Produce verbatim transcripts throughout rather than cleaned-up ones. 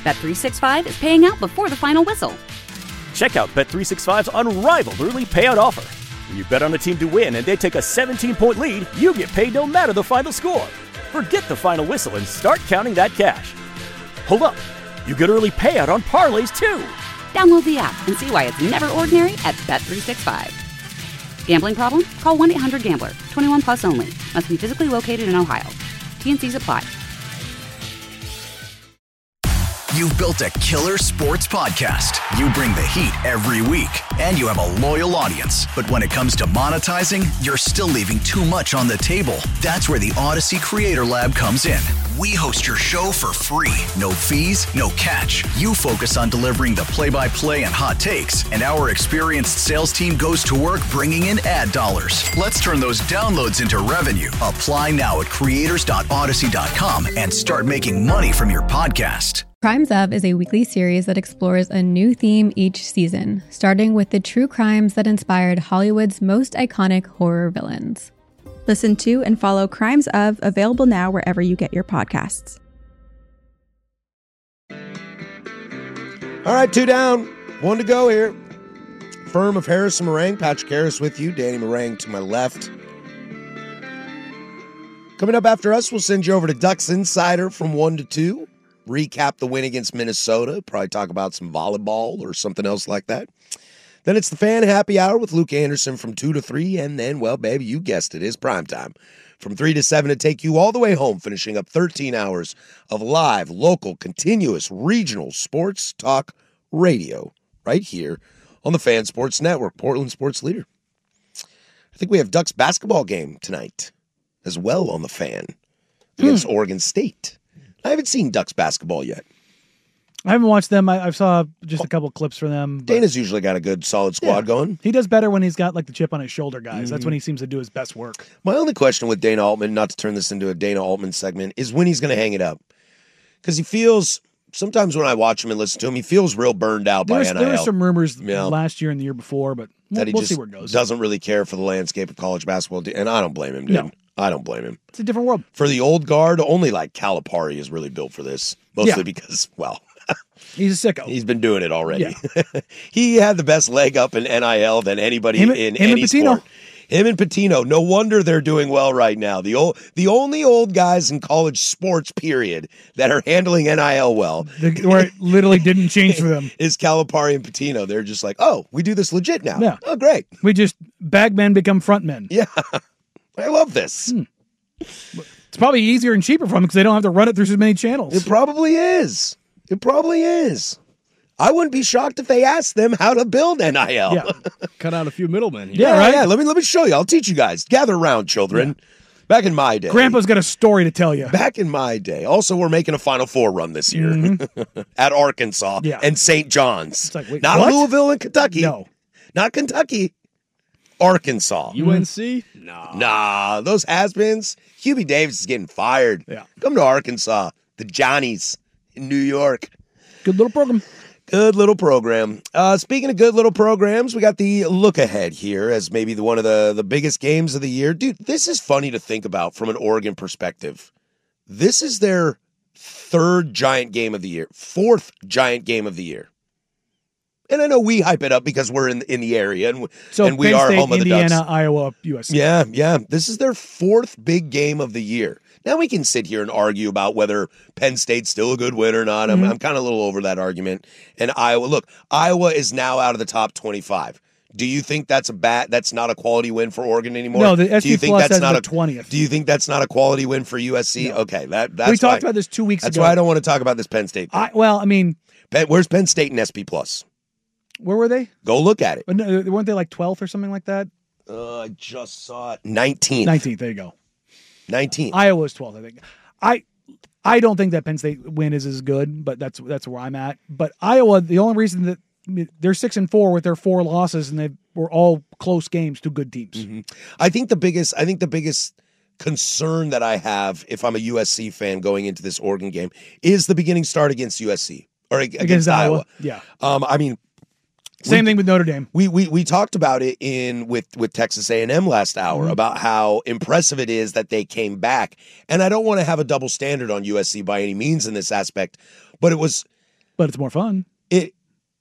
Bet three sixty-five is paying out before the final whistle. Check out Bet three sixty-five's unrivaled early payout offer. When you bet on a team to win and they take a seventeen-point lead, you get paid no matter the final score. Forget the final whistle and start counting that cash. Hold up. You get early payout on parlays, too. Download the app and see why it's never ordinary at Bet three sixty-five. Gambling problem? Call one eight hundred gambler. twenty-one plus only. Must be physically located in Ohio. T N Cs apply. You've built a killer sports podcast. You bring the heat every week, and you have a loyal audience. But when it comes to monetizing, you're still leaving too much on the table. That's where the Odyssey Creator Lab comes in. We host your show for free. No fees, no catch. You focus on delivering the play-by-play and hot takes, and our experienced sales team goes to work bringing in ad dollars. Let's turn those downloads into revenue. Apply now at creators dot odyssey dot com and start making money from your podcast. Crimes Of is a weekly series that explores a new theme each season, starting with the true crimes that inspired Hollywood's most iconic horror villains. Listen to and follow Crimes Of, available now wherever you get your podcasts. All right, two down, one to go here. Firm of Harris and Meringue. Patrick Harris with you, Danny Meringue to my left. Coming up after us, we'll send you over to Ducks Insider from one to two. Recap the win against Minnesota. Probably talk about some volleyball or something else like that. Then it's the Fan Happy Hour with Luke Anderson from two to three. And then, well, baby, you guessed it, it's prime time. From three to seven to take you all the way home, finishing up thirteen hours of live, local, continuous, regional sports talk radio right here on the Fan Sports Network, Portland Sports Leader. I think we have Ducks basketball game tonight as well on the Fan against hmm. Oregon State. I haven't seen Ducks basketball yet. I haven't watched them. I, I saw just a couple clips for them. But Dana's usually got a good, solid squad yeah. going. He does better when he's got like the chip on his shoulder, guys. Mm-hmm. That's when he seems to do his best work. My only question with Dana Altman, not to turn this into a Dana Altman segment, is when he's going to hang it up. Because he feels, sometimes when I watch him and listen to him, he feels real burned out there by was, N I L. There were some rumors you know, last year and the year before, but we'll, that he we'll just see where it goes. Doesn't really care for the landscape of college basketball. And I don't blame him, dude. No. I don't blame him. It's a different world. For the old guard, only like Calipari is really built for this. Mostly yeah. because, well, he's a sicko. He's been doing it already. Yeah. He had the best leg up in N I L than anybody him, in him any and Patino. sport. Him and Patino. No wonder they're doing well right now. The old, the only old guys in college sports, period, that are handling N I L well. The, where it literally didn't change for them. Is Calipari and Patino. They're just like, oh, we do this legit now. Yeah. Oh, great. We just, bagmen become frontmen. Yeah. I love this. Hmm. It's probably easier and cheaper for them because they don't have to run it through so many channels. It probably is. It probably is. I wouldn't be shocked if they asked them how to build N I L. Yeah. Cut out a few middlemen. Yeah, yeah, right? yeah. Let me let me show you. I'll teach you guys. Gather around, children. Yeah. Back in my day. Grandpa's got a story to tell you. Back in my day. Also, we're making a Final Four run this year mm-hmm. at Arkansas yeah. and Saint John's. It's like, wait, Not what? Louisville and Kentucky. No. Not Kentucky. Arkansas. U N C? Nah. Nah. Those has-beens. Hubie Davis is getting fired. Yeah. Come to Arkansas. The Johnnies in New York. Good little program. Good little program. Uh, speaking of good little programs, we got the look ahead here as maybe the, one of the, the biggest games of the year. Dude, this is funny to think about from an Oregon perspective. This is their third giant game of the year, fourth giant game of the year. And I know we hype it up because we're in in the area and, so and we Penn are State, home of the Indiana, Ducks. Iowa, U S C. Yeah, yeah. This is their fourth big game of the year. Now we can sit here and argue about whether Penn State's still a good win or not. I'm, Mm-hmm. I'm kind of a little over that argument. And Iowa, look, Iowa is now out of the top twenty-five. Do you think that's a bad? That's not a quality win for Oregon anymore? No, the S do you P think Plus that's has not the a twentieth. Do you think that's not a quality win for U S C? No. Okay, that that's we talked why, about this two weeks that's ago. That's why I don't want to talk about this Penn State thing. I, well, I mean, Penn, where's Penn State and S P Plus? Where were they? Go look at it. But no, weren't they like twelfth or something like that? Uh, I just saw it. nineteenth. nineteenth. There you go. nineteenth. Iowa was twelfth, I think. I I don't think that Penn State win is as good, but that's that's where I'm at. But Iowa, the only reason that they're six and four with their four losses, and they were all close games to good teams. Mm-hmm. I think the biggest. I think the biggest concern that I have if I'm a U S C fan going into this Oregon game is the beginning start against U S C or against, against Iowa. Iowa. Yeah. Um. I mean. Same we, thing with Notre Dame. We we we talked about it in with with Texas A and M last hour mm-hmm. about how impressive it is that they came back. And I don't want to have a double standard on U S C by any means in this aspect, but it was but it's more fun. It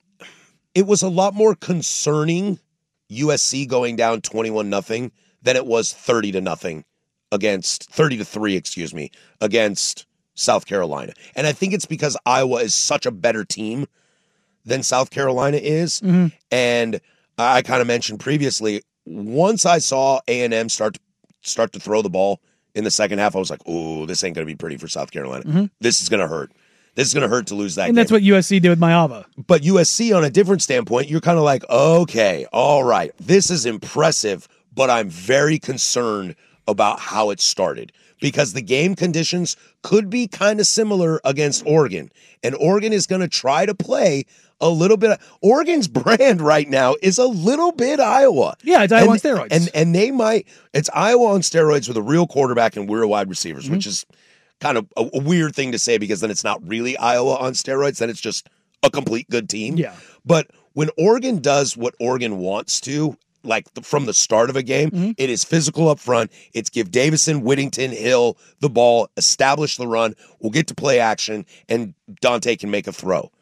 it was a lot more concerning U S C going down twenty-one nothing than it was thirty to nothing against thirty to three, excuse me, against South Carolina. And I think it's because Iowa is such a better team than South Carolina is. Mm-hmm. And I kind of mentioned previously, once I saw A and M start to, start to throw the ball in the second half, I was like, "Oh, this ain't going to be pretty for South Carolina. Mm-hmm. This is going to hurt. This is going to hurt to lose that And game." that's what U S C did with Maava. But U S C, on a different standpoint, you're kind of like, okay, all right, this is impressive, but I'm very concerned about how it started because the game conditions could be kind of similar against Oregon. And Oregon is going to try to play a little bit. Oregon's brand right now is a little bit Iowa. Yeah, it's Iowa and, on steroids. And, and they might, it's Iowa on steroids with a real quarterback and real wide receivers, Mm-hmm. which is kind of a, a weird thing to say because then it's not really Iowa on steroids. Then it's just a complete good team. Yeah. But when Oregon does what Oregon wants to, like the, from the start of a game, Mm-hmm. it is physical up front. It's give Davison, Whittington, Hill the ball, establish the run. We'll get to play action, and Dante can make a throw.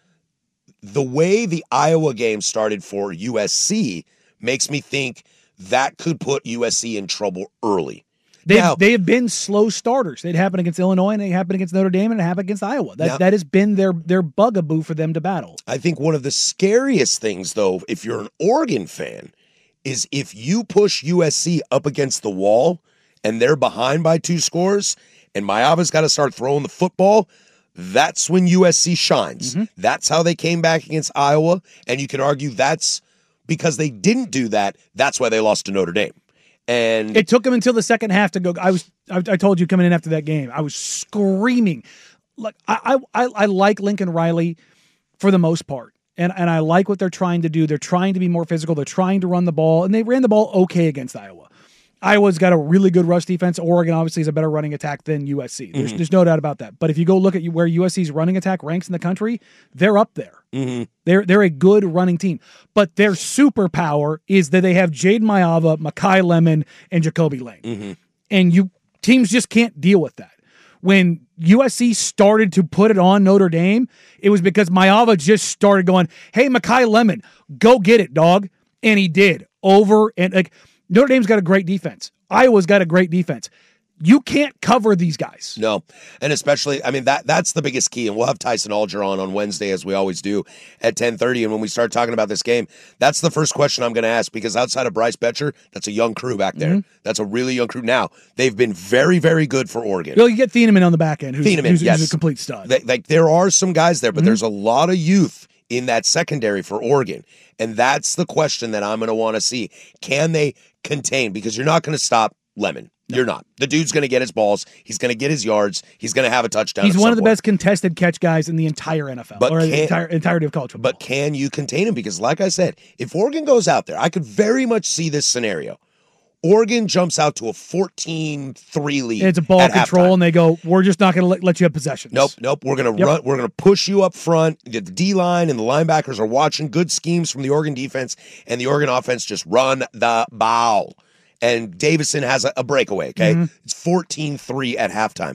The way the Iowa game started for U S C makes me think that could put U S C in trouble early. They Now- they have been slow starters. They'd happen against Illinois, and they happen against Notre Dame, and it happened against Iowa. That Now- that has been their their bugaboo for them to battle. I think one of the scariest things, though, if you're an Oregon fan, is if you push U S C up against the wall and they're behind by two scores and Maava's got to start throwing the football, that's when U S C shines. Mm-hmm. That's how they came back against Iowa. And you can argue that's because they didn't do that. That's why they lost to Notre Dame. And It took them until the second half to go. I was I, I told you coming in after that game, I was screaming. Like I I I like Lincoln Riley for the most part. And and I like what they're trying to do. They're trying to be more physical. They're trying to run the ball, and they ran the ball okay against Iowa. Iowa's got a really good rush defense. Oregon obviously is a better running attack than U S C. There's, Mm-hmm. there's no doubt about that. But if you go look at where U S C's running attack ranks in the country, they're up there. Mm-hmm. They're they're a good running team. But their superpower is that they have Jade Maava, Makai Lemon, and Jacoby Lane. Mm-hmm. And you teams just can't deal with that. When U S C started to put it on Notre Dame, it was because Maava just started going, "Hey, Makai Lemon, go get it, dog." And he did over and like Notre Dame's got a great defense. Iowa's got a great defense. You can't cover these guys. No, and especially, I mean, that that's the biggest key, and we'll have Tyson Alger on on Wednesday, as we always do, at ten thirty, and when we start talking about this game, that's the first question I'm going to ask, because outside of Bryce Betcher, that's a young crew back there. Mm-hmm. That's a really young crew. Now, they've been very, very good for Oregon. Well, you get Thieneman on the back end, who's, Thieneman, who's, yes. who's a complete stud. They- like, there are some guys there, but Mm-hmm. there's a lot of youth in that secondary for Oregon, and that's the question that I'm going to want to see. Can they contain? Because you're not going to stop Lemon. You're not. The dude's going to get his balls. He's going to get his yards. He's going to have a touchdown. He's at one some of the point. best contested catch guys in the entire N F L, But or the can't- entire entirety of college football. But can you contain him? Because like I said, if Oregon goes out there, I could very much see this scenario. Oregon jumps out to a fourteen three lead. it's a ball at control, halftime. and they go, "We're just not going to let, let you have possessions." Nope, nope. We're gonna Yep. run. We're gonna push you up front. The D line and the linebackers are watching good schemes from the Oregon defense, and the Oregon offense just run the ball. And Davison has a, a breakaway. Okay, Mm-hmm. it's fourteen three at halftime.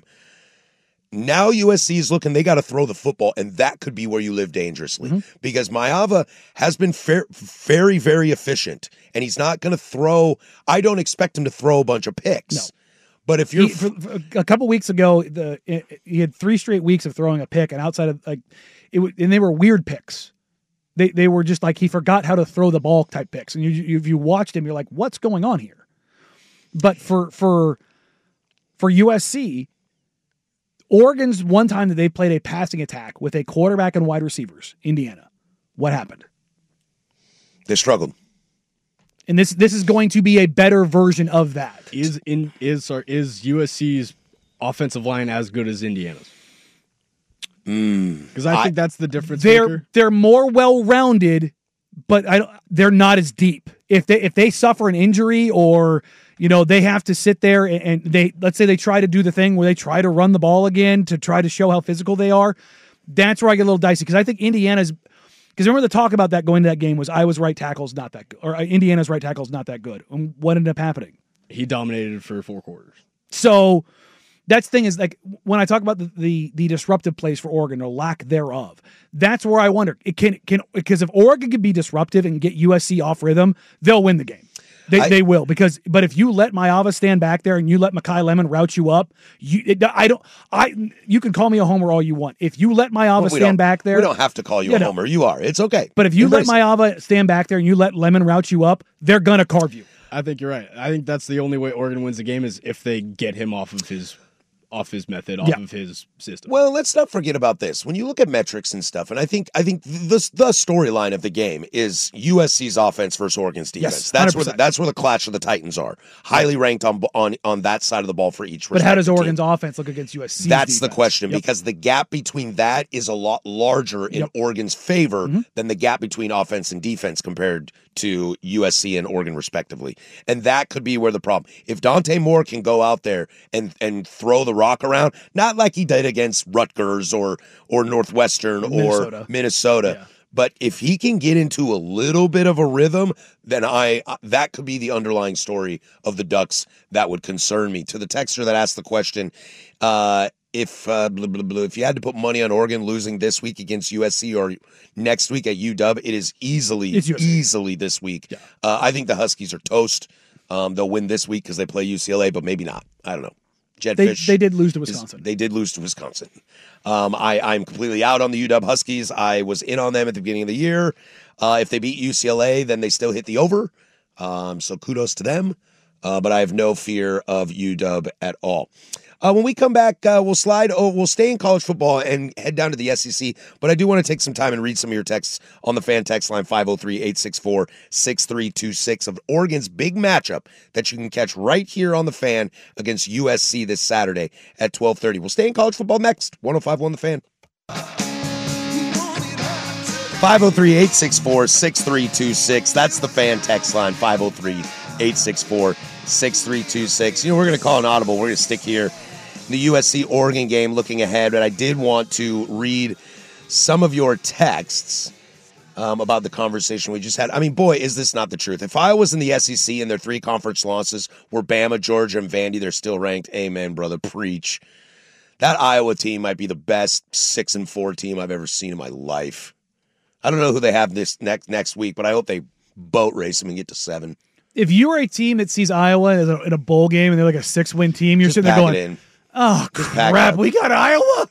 Now U S C is looking, they got to throw the football, and that could be where you live dangerously, Mm-hmm. because Maava has been fair, very, very efficient, and he's not going to throw. I don't expect him to throw a bunch of picks. No. But if you're He, for, for a couple weeks ago, the he had three straight weeks of throwing a pick, and outside of like it, w- and they were weird picks. They they were just like he forgot how to throw the ball type picks, and you, you if you watched him, you're like, what's going on here? But for for for U S C, Oregon's one time that they played a passing attack with a quarterback and wide receivers, Indiana. What happened? they struggled. And this this is going to be a better version of that. Is in is sorry, is U S C's offensive line as good as Indiana's? Because I, I- think that's the difference They're maker. they're more well rounded, but I don't, they're not as deep. If they if they suffer an injury, or you know they have to sit there and, and they let's say they try to do the thing where they try to run the ball again to try to show how physical they are, that's where I get a little dicey, because I think Indiana's. Because remember the talk about that going to that game was Iowa's right tackle's not that good, or Indiana's right tackle's not that good. And what ended up happening? He dominated for four quarters. So That's the thing is like when I talk about the, the the disruptive plays for Oregon or lack thereof, that's where I wonder it can can because if Oregon can be disruptive and get U S C off rhythm, they'll win the game. They I, they will because but if you let Maiava stand back there and you let Makai Lemon route you up, you it, I don't I you can call me a homer all you want. If you let Maiava well, stand back there, we don't have to call you, you a know, homer. You are. It's okay. But if you Embrace let Maiava stand back there and you let Lemon route you up, they're gonna carve you. I think you're right. I think that's the only way Oregon wins the game is if they get him off of his off his method, off yeah. of his system. Well, let's not forget about this. When you look at metrics and stuff, and I think I think the the storyline of the game is U S C's offense versus Oregon's defense. Yes, that's where the, that's where the clash of the Titans are. Highly ranked on on on that side of the ball for each. But how does Oregon's team. offense look against U S C's That's defense? the question yep. because the gap between that is a lot larger in yep. Oregon's favor mm-hmm. than the gap between offense and defense compared to U S C and Oregon respectively. And that could be where the problem. If Dante Moore can go out there and and throw the rock around, not like he did against Rutgers or or Northwestern Minnesota. or Minnesota, yeah. but if he can get into a little bit of a rhythm, then I uh, that could be the underlying story of the Ducks that would concern me. To the texter that asked the question, uh, if uh, blah, blah, blah, if you had to put money on Oregon losing this week against U S C or next week at U W, it is easily easily this week. Yeah. Uh, I think the Huskies are toast. Um, they'll win this week because they play U C L A, but maybe not. I don't know. They, Jetfish they did lose to Wisconsin. Is, they did lose to Wisconsin. Um, I, I'm completely out on the U W Huskies. I was in on them at the beginning of the year. Uh, if they beat U C L A, then they still hit the over. Um, so kudos to them. Uh, but I have no fear of U W at all. Uh, when we come back, uh, we'll slide. Oh, we'll stay in college football and head down to the S E C. But I do want to take some time and read some of your texts on the fan text line five oh three, eight six four, six three two six of Oregon's big matchup that you can catch right here on the Fan against U S C this Saturday at twelve thirty. We'll stay in college football next. one oh five point one The Fan. five oh three, eight six four, six three two six. That's the Fan text line five oh three, eight six four, six three two six. You know, we're going to call an audible. We're going to stick here. The U S C-Oregon game looking ahead, but I did want to read some of your texts um, about the conversation we just had. I mean, boy, is this not the truth. If I was in the S E C and their three conference losses were Bama, Georgia, and Vandy, they're still ranked. Amen, brother. Preach. That Iowa team might be the best six and four team I've ever seen in my life. I don't know who they have this next next week, but I hope they boat race them and get to seven. If you are a team that sees Iowa in a, in a bowl game and they're like a six-win team, you're Just sitting there pack going, it in. oh, Just pack it crap, up. we got Iowa?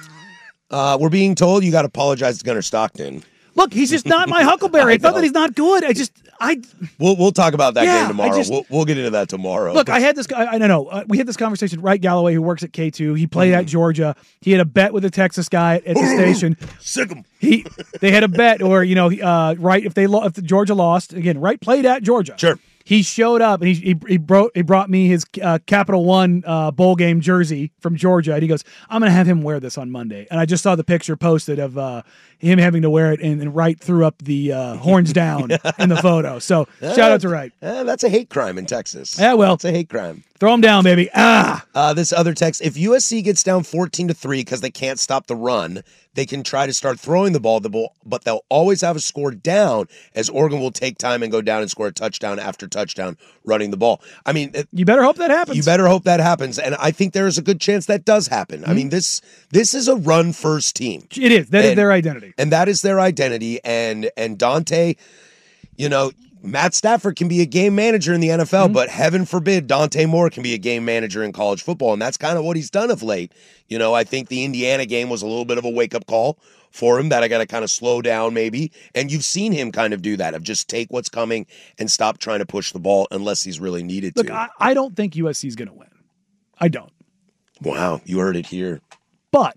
Uh, we're being told you got to apologize to Gunnar Stockton. Look, he's just not my Huckleberry. I It's not know. that he's not good. I just, I We'll we'll talk about that Yeah, game I tomorrow. just- we'll we'll get into that tomorrow. look. I had this. I, I don't know. Uh, we had this conversation. Wright Galloway, who works at K two, he played at Georgia. He had a bet with a Texas guy at, at the station. Sick 'em. He, they had a bet, or you know, uh, Wright if they lo- if Georgia lost again. Wright played at Georgia. Sure. He showed up and he he he, bro- he brought me his uh, Capital One uh, bowl game jersey from Georgia, and he goes, "I'm gonna have him wear this on Monday." And I just saw the picture posted of uh, him having to wear it, and, and Wright threw up the uh, horns down in the photo. So shout out to Wright. Uh, that's a hate crime in Texas. Yeah, well, It's a hate crime. throw him down, baby. Ah, Uh, this other text: if U S C gets down fourteen to three because they can't stop the run, they can try to start throwing the ball, the ball, but they'll always have a score down, as Oregon will take time and go down and score a touchdown after touchdown running the ball. I mean, it, you better hope that happens. you better hope that happens, and I think there is a good chance that does happen. Mm-hmm. I mean, this this is a run first team. It is. That is And- their identity. And that is their identity. And and Dante, you know, Matt Stafford can be a game manager in the N F L, Mm-hmm. but heaven forbid Dante Moore can be a game manager in college football. And that's kind of what he's done of late. You know, I think the Indiana game was a little bit of a wake-up call for him that I got to kind of slow down maybe. And you've seen him kind of do that, of just take what's coming and stop trying to push the ball unless he's really needed Look, to. I, I don't think U S C is going to win. I don't. Wow, you heard it here. But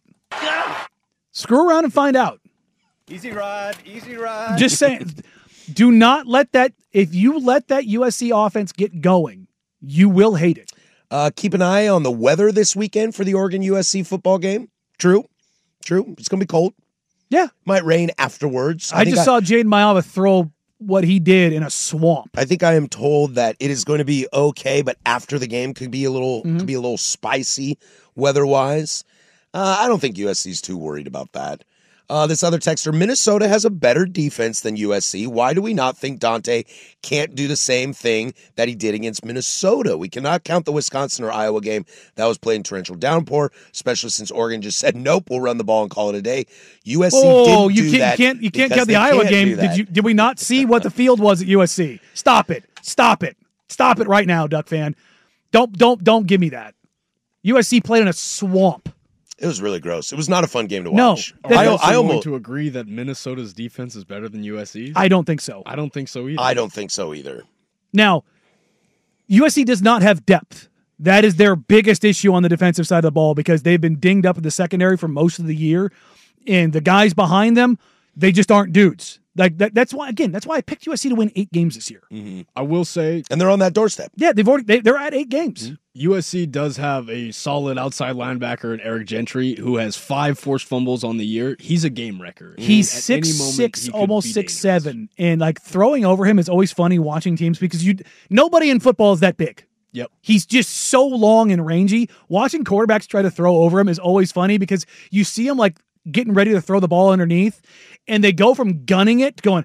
screw around and find out. Easy ride, easy ride. Just saying, do not let that, if you let that U S C offense get going, you will hate it. Uh, keep an eye on the weather this weekend for the Oregon U S C football game. True. True. It's going to be cold. Yeah. Might rain afterwards. I, think just saw Jaden Maiava throw what he did in a swamp. I think I am told that it is going to be okay, but after the game could be a little Mm-hmm. could be a little spicy weather-wise. Uh, I don't think U S C's too worried about that. Uh, this other texter, Minnesota has a better defense than U S C. Why do we not think Dante can't do the same thing that he did against Minnesota? We cannot count the Wisconsin or Iowa game that was played in torrential downpour, especially since Oregon just said, nope, we'll run the ball and call it a day. U S C oh, didn't you do can't, that. You can't, you can't because count the they Iowa can't game. do that. Did you? Did we not see what the field was at U S C? Stop it. Stop it. Stop it right now, Duck fan. Don't, don't, don't give me that. U S C played in a swamp. It was really gross. It was not a fun game to No. watch. Are we I, also I going almost, to agree that Minnesota's defense is better than U S C's? I don't think so. I don't think so either. I don't think so either. Now, U S C does not have depth. That is their biggest issue on the defensive side of the ball because they've been dinged up in the secondary for most of the year. And the guys behind them, they just aren't dudes. Like that, that's why, again, that's why I picked U S C to win eight games this year. Mm-hmm. I will say, and they're on that doorstep. Yeah, they've already they, they're at eight games. U S C does have a solid outside linebacker in Eric Gentry who has five forced fumbles on the year. He's a game wrecker. He's At six any moment, six, he could almost be six dangerous. seven, and like throwing over him is always funny watching teams because you nobody in football is that big. Yep. He's just so long and rangy. Watching quarterbacks try to throw over him is always funny because you see him like getting ready to throw the ball underneath, and they go from gunning it to going,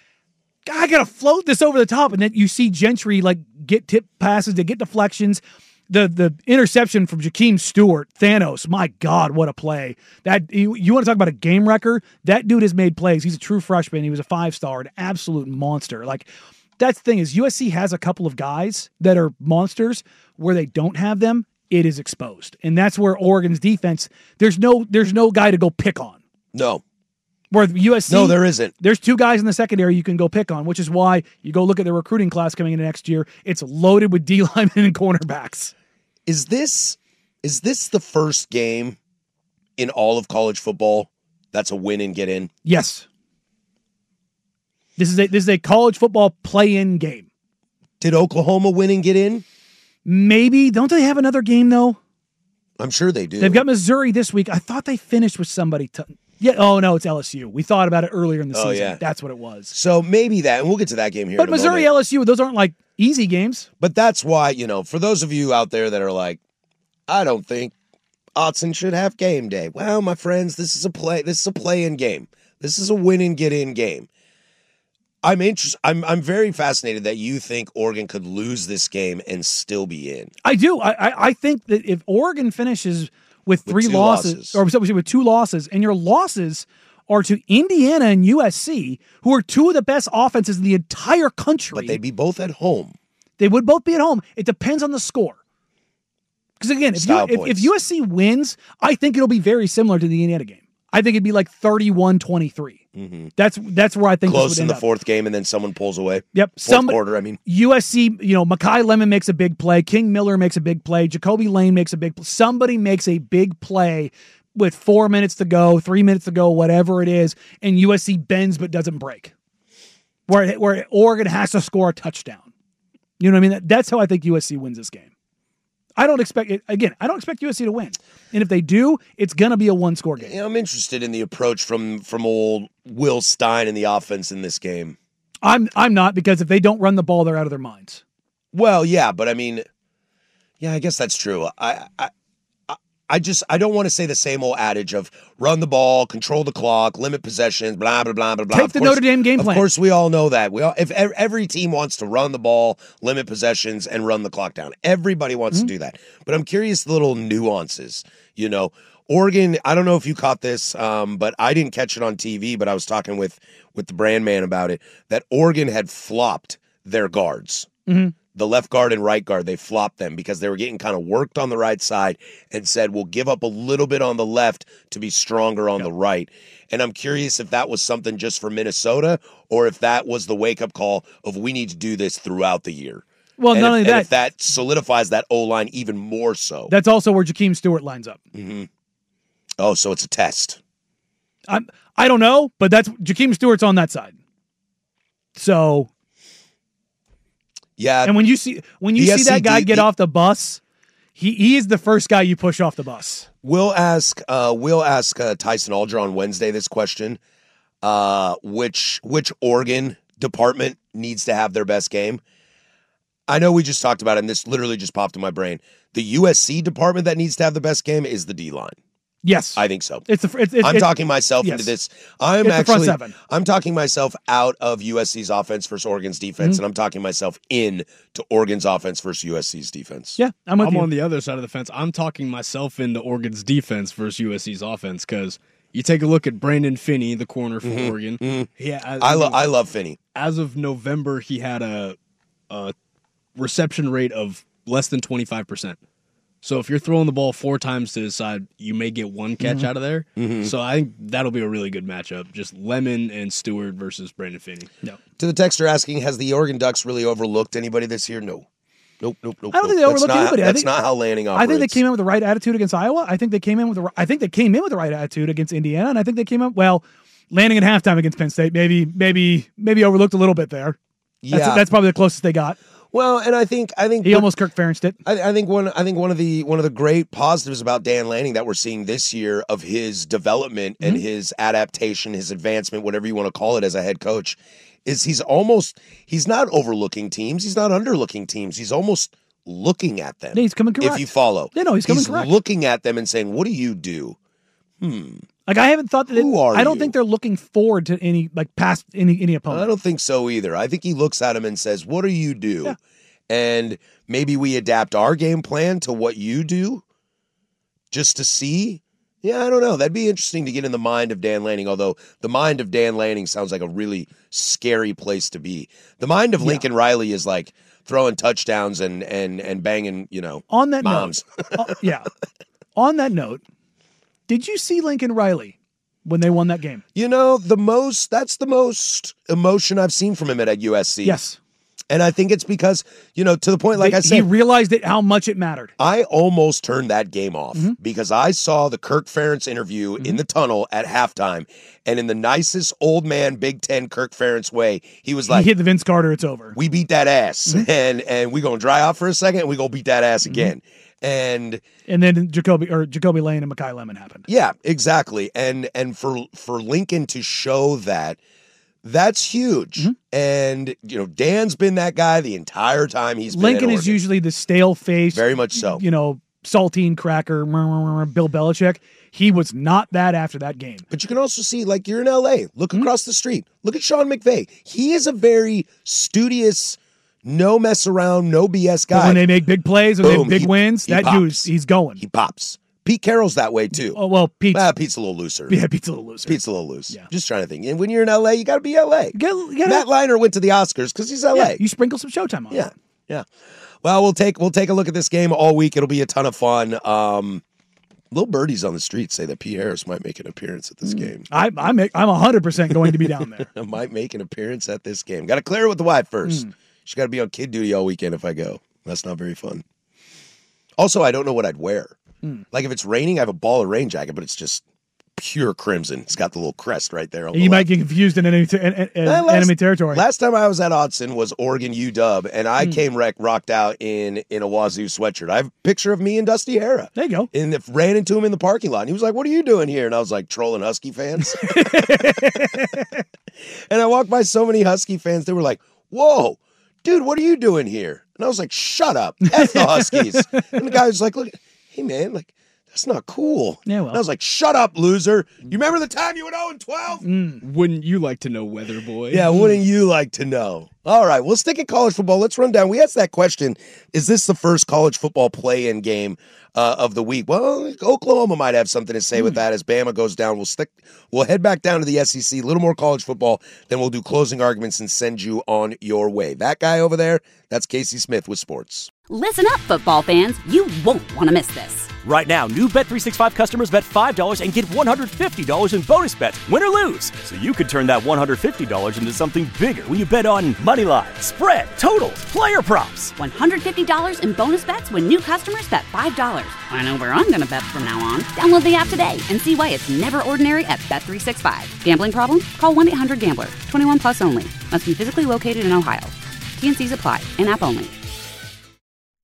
I gotta float this over the top, and then you see Gentry like get tip passes, to get deflections. The the interception from Jakeem Stewart, Thanos, my God, what a play. That you, you want to talk about a game wrecker? That dude has made plays. He's a true freshman. He was a five-star, an absolute monster. Like, that's the thing is U S C has a couple of guys that are monsters. Where they don't have them, it is exposed. And that's where Oregon's defense, there's no there's no guy to go pick on. No. Where U S C, No, there isn't. There's two guys in the secondary you can go pick on, which is why you go look at the recruiting class coming into next year. It's loaded with D linemen and cornerbacks. Is this is this the first game in all of college football that's a win and get in? Yes. This is a this is a college football play-in game. Did Oklahoma win and get in? Maybe. Don't they have another game though? I'm sure they do. They've got Missouri this week. I thought they finished with somebody. T- yeah. Oh no, it's L S U. We thought about it earlier in the Oh, season. yeah. That's what it was. So maybe that, and we'll get to that game here. But in a Missouri, moment. L S U, those aren't like easy games. But that's why, you know, for those of you out there that are like, I don't think Autzen should have game day. Well, my friends, this is a play. This is a play-in game. This is a win and get in game. I'm interested. I'm I'm very fascinated that you think Oregon could lose this game and still be in. I do. I I, I think that if Oregon finishes with three two losses, losses. or with two losses, and your losses are to Indiana and U S C, who are two of the best offenses in the entire country, But they'd be both at home. they would both be at home. It depends on the score. Because again, if, you, Style if, points. if U S C wins, I think it'll be very similar to the Indiana game. I think it'd be like thirty-one twenty-three. Mm-hmm. That's that's where I think Close this would in end the up. fourth game, and then someone pulls away. Yep. Fourth Somebody- quarter, I mean. U S C, you know, Mekhi Lemon makes a big play. King Miller makes a big play. Jacoby Lane makes a big play. Somebody makes a big play with four minutes to go, three minutes to go, whatever it is, and U S C bends but doesn't break. Where, where Oregon has to score a touchdown. You know what I mean? That, that's how I think U S C wins this game. I don't expect it. Again, I don't expect U S C to win. And if they do, it's going to be a one-score game. Yeah, I'm interested in the approach from from old Will Stein in the offense in this game. I'm I'm not, because if they don't run the ball, they're out of their minds. Well, yeah, but I mean, yeah, I guess that's true. I, I, I- I just I don't want to say the same old adage of run the ball, control the clock, limit possessions, blah blah blah blah blah. Take Of the course- Notre Dame game plan. Of course, we all know that. We all, if ev- every team wants to run the ball, limit possessions, and run the clock down, everybody wants Mm-hmm. to do that. But I'm curious the little nuances. You know, Oregon. I don't know if you caught this, um, but I didn't catch it on T V. But I was talking with with the brand man about it. That Oregon had flopped their guards. Mm-hmm. The left guard and right guard, they flopped them because they were getting kind of worked on the right side and said, we'll give up a little bit on the left to be stronger on Yep. the right. And I'm curious if that was something just for Minnesota or if that was the wake-up call of we need to do this throughout the year. Well, and not if, only and that, if that solidifies that O-line even more so. that's also where Jakeem Stewart lines up. Mm-hmm. Oh, so it's a test. I'm, I don't know, but that's Jakeem Stewart's on that side. So, Yeah. and when you see when you the see that guy S C D get off the bus, he he is the first guy you push off the bus. We'll ask. Uh, we'll ask uh, Tyson Alger on Wednesday this question: uh, which which Oregon department needs to have their best game? I know we just talked about it, and this literally just popped in my brain. The U S C department that needs to have the best game is the D line. Yes, I think so. It's the. It's, it's, I'm it's, talking myself yes. into this. I'm It's the front actually. seven. I'm talking myself out of U S C's offense versus Oregon's defense, Mm-hmm. and I'm talking myself in to Oregon's offense versus U S C's defense. Yeah, I'm with I'm you. on the other side of the fence. I'm talking myself into Oregon's defense versus U S C's offense because you take a look at Brandon Finney, the corner for Mhm, Oregon. mhm. Yeah, I, I, lo- I love Finney. As of November, he had a, a reception rate of less than twenty-five percent. So if you're throwing the ball four times to his side, you may get one catch Mhm. out of there. Mhm. So I think that'll be a really good matchup. Just Lemon and Stewart versus Brandon Finney. No. To the texter asking, has the Oregon Ducks really overlooked anybody this year? No. Nope, nope, nope. I don't think they nope. That's overlooked not, anybody. I That's think- not how Lanning I operates. think they came in with the right attitude against Iowa. I think they came in with the. I think they came in with the right attitude against Indiana, and I think they came in well, landing at halftime against Penn State. Maybe, maybe, maybe overlooked a little bit there. Yeah. That's, that's probably the closest they got. Well, and I think I think He almost Kirk Ferentz it. I, I think one I think one of the one of the great positives about Dan Lanning that we're seeing this year of his development and Mm-hmm. his adaptation, his advancement, whatever you want to call it as a head coach, is he's almost he's not overlooking teams, he's not underlooking teams, he's almost looking at them. Yeah, he's coming correct. If you follow, Yeah, no, he's coming correct. looking at them and saying, "What do you do?" Hmm. Like I haven't thought that. Who are I don't you? think they're looking forward to any like past any any opponent. I don't think so either. I think he looks at him and says, "What do you do?" Yeah. And maybe we adapt our game plan to what you do just to see. Yeah, I don't know. That'd be interesting to get in the mind of Dan Lanning, although the mind of Dan Lanning sounds like a really scary place to be. The mind of Yeah. Lincoln Riley is like throwing touchdowns and and and banging, you know, On that moms. note, uh, yeah. On that note, did you see Lincoln Riley when they won that game? You know, the most that's the most emotion I've seen from him at, at U S C. Yes. And I think it's because, you know, to the point, like They- I said, he realized it how much it mattered. I almost turned that game off Mm-hmm. because I saw the Kirk Ferentz interview in the tunnel at halftime, and in the nicest old man Big Ten Kirk Ferentz way, he was like, he hit the Vince Carter. It's over. "We beat that ass, Mm-hmm. and and we gonna dry out for a second, and we gonna beat that ass again." And And then Jacoby or Jacoby Lane and Mekhi Lemon happened. yeah, exactly. And and for for Lincoln to show that, that's huge. Mm-hmm. And you know, Dan's been that guy the entire time he's been. Lincoln at is Oregon. usually the stale face, Very much so. You know, saltine cracker, Bill Belichick. He was not that after that game. But you can also see, like, you're in L A. Look Mm-hmm. across the street. Look at Sean McVay. He is a very studious, no mess around, no B S But guy. when they make big plays, when they Boom, have big he- wins, he that pops. dude's he's going. He pops. Pete Carroll's that way too. oh well, Pete's Ah, Pete's a little looser. yeah, Pete's a little looser. Pete's a little loose. Yeah. Just trying to think. And when you're in L A, you got to be L A. You gotta- you gotta- Matt Leinart went to the Oscars because he's L A. yeah, you sprinkle some Showtime on. it. Yeah, yeah. Well, we'll take we'll take a look at this game all week. It'll be a ton of fun. Um, little birdies on the street say that P. Harris might make an appearance at Hmm. this game. I I make I'm hundred percent going to be down there. Might make an appearance at this game. Got to clear it with the wife first. Mm. She got to be on kid duty all weekend if I go. That's not very fun. Also, I don't know what I'd wear. Mm. Like if it's raining, I have a ball of rain jacket, but it's just pure crimson. It's got the little crest right there. On You the might left. get confused in enemy, ter- en- en- Uh, last- enemy territory. Last time I was at Autzen was Oregon U W, and I Mm. came wreck, rocked out in in a Wazoo sweatshirt. I have a picture of me and Dusty Hara. There you go. And if ran into him in the parking lot. And he was like, "What are you doing here?" And I was like, "Trolling Husky fans." And I walked by so many Husky fans. They were like, "Whoa, dude, what are you doing here?" And I was like, "Shut up, F the Huskies." And the guy was like, "Look, hey man, like that's not cool." Yeah, well. And I was like, "Shut up, loser! You remember the time you went oh and twelve?" Mm. Wouldn't you like to know, Weather Boy? Yeah, wouldn't you like to know? All right, we'll stick at college football. Let's run down. We asked that question: is this the first college football play-in game uh, of the week? Well, Oklahoma might have something to say with that as Bama goes down. We'll stick. We'll head back down to the S E C. A little more college football. Then we'll do closing arguments and send you on your way. That guy over there, that's Casey Smith with sports. Listen up, football fans. You won't want to miss this. Right now, new Bet three sixty-five customers bet five dollars and get one hundred fifty dollars in bonus bets, win or lose. So you could turn that one hundred fifty dollars into something bigger when you bet on money line, spread, totals, player props. one hundred fifty dollars in bonus bets when new customers bet five dollars. I know where I'm going to bet from now on. Download the app today and see why it's never ordinary at Bet three sixty-five. Gambling problem? Call one eight hundred gambler. twenty-one plus only. Must be physically located in Ohio. T N Cs apply. In-app only.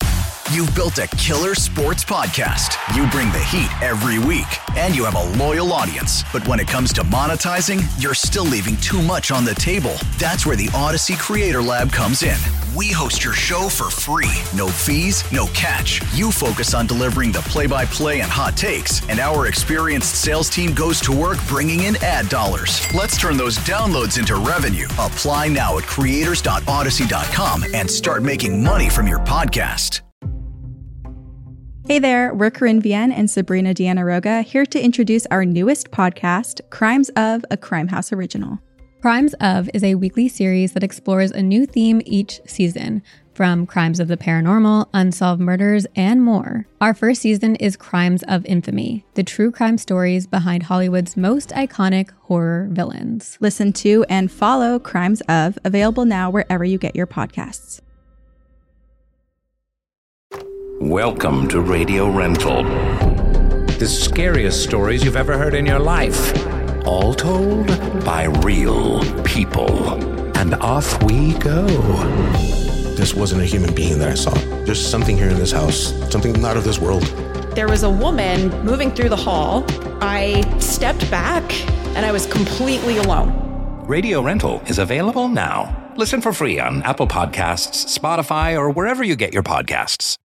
You've built a killer sports podcast. You bring the heat every week, and you have a loyal audience. But when it comes to monetizing, you're still leaving too much on the table. That's where the Odyssey Creator Lab comes in. We host your show for free. No fees, no catch. You focus on delivering the play-by-play and hot takes, and our experienced sales team goes to work bringing in ad dollars. Let's turn those downloads into revenue. Apply now at creators dot odyssey dot com and start making money from your podcast. Hey there, we're Corinne Vienne and Sabrina Diana-Roga here to introduce our newest podcast, Crimes of, a Crime House original. Crimes of is a weekly series that explores a new theme each season, from crimes of the paranormal, unsolved murders, and more. Our first season is Crimes of Infamy, the true crime stories behind Hollywood's most iconic horror villains. Listen to and follow Crimes of, available now wherever you get your podcasts. Welcome to Radio Rental. The scariest stories you've ever heard in your life. All told by real people. And off we go. This wasn't a human being that I saw. There's something here in this house, something not of this world. There was a woman moving through the hall. I stepped back and I was completely alone. Radio Rental is available now. Listen for free on Apple Podcasts, Spotify, or wherever you get your podcasts.